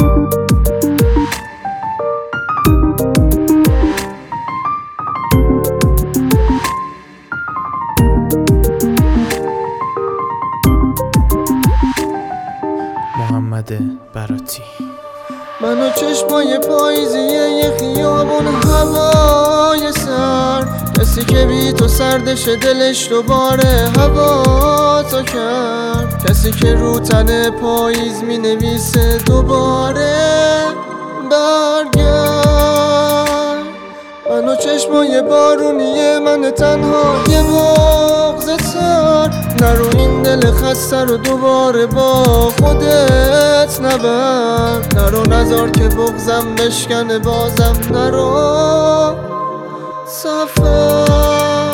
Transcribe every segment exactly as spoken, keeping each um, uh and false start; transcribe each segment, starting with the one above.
محمد براتی. من و چشمای پاییزیه یه خیابون هوای سر، کسی که بی تو سردش دلش دوباره هوا تو کرد، کسی که رو تن پاییز می نویسه دوباره برگرد. من و چشمای بارونیه من تنها یه بغض تر، نرو این دل خسته رو دوباره با خودت نبر، نرو نذار که بغضم بشکنه بازم نرو سفر.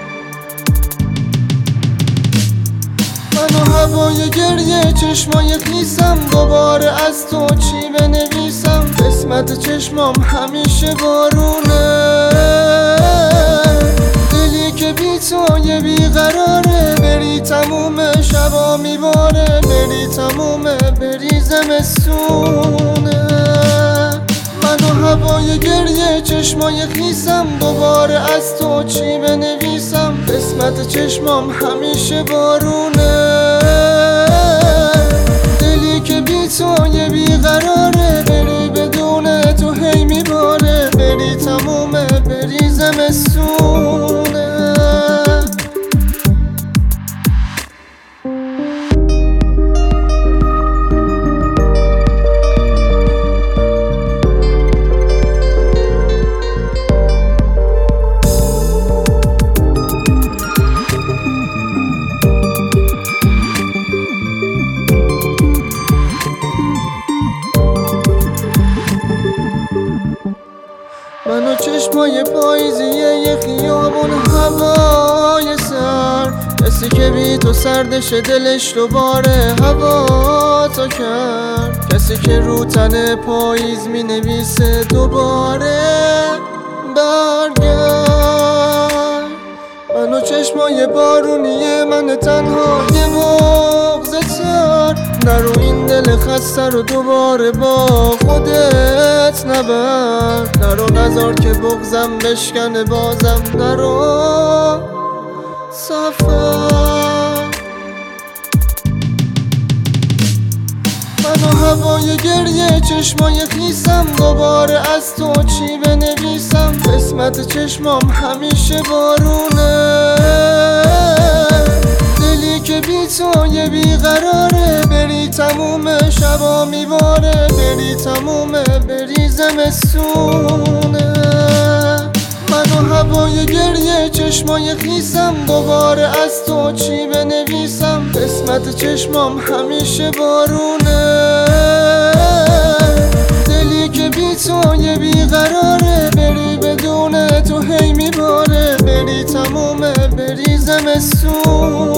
من و هوای گریه چشمای خیسم دوباره از تو چی بنویسم، قسمت چشمام همیشه بارونه، دلی که بی تو یه بیقراره، بری تموم شبا میباره، بری تمومه بری زمستونه. من و هوای گریه چشمای خیسم دوباره از تو چی بنویسم، قسمت چشمام همیشه بارونه، دلی که بی تو یه بیقراره، بری بدون تو هی میباره، بری تمومه بری زمستونه. من و چشمای پاییزیه یه خیابون هوای سر، کسی که بی تو سردش دلش دوباره هوا تو کرد، کسی که رو تن پاییز می نویسه دوباره برگرد. من و چشمای بارونیه من تنها یه بغض تر، نرو این دل خسته رو دوباره با خودت نبر، نرو نذار که بغضم بشکنه بازم نرو سفر. من و هوای گریه چشمای خیسم دوباره از تو چی بنویسم، قسمت چشمام همیشه بارونه، دلی که بی تو یه بیقراره، بری تموم شبا میباره، بری تمومه بری زمستونه. من و هوای گریه چشمای خیسم دوباره از تو چی بنویسم، قسمت چشمام همیشه بارونه، دلی که بی تو یه بیقراره، بری بدون تو هی میباره، بری تمومه بری زمستون.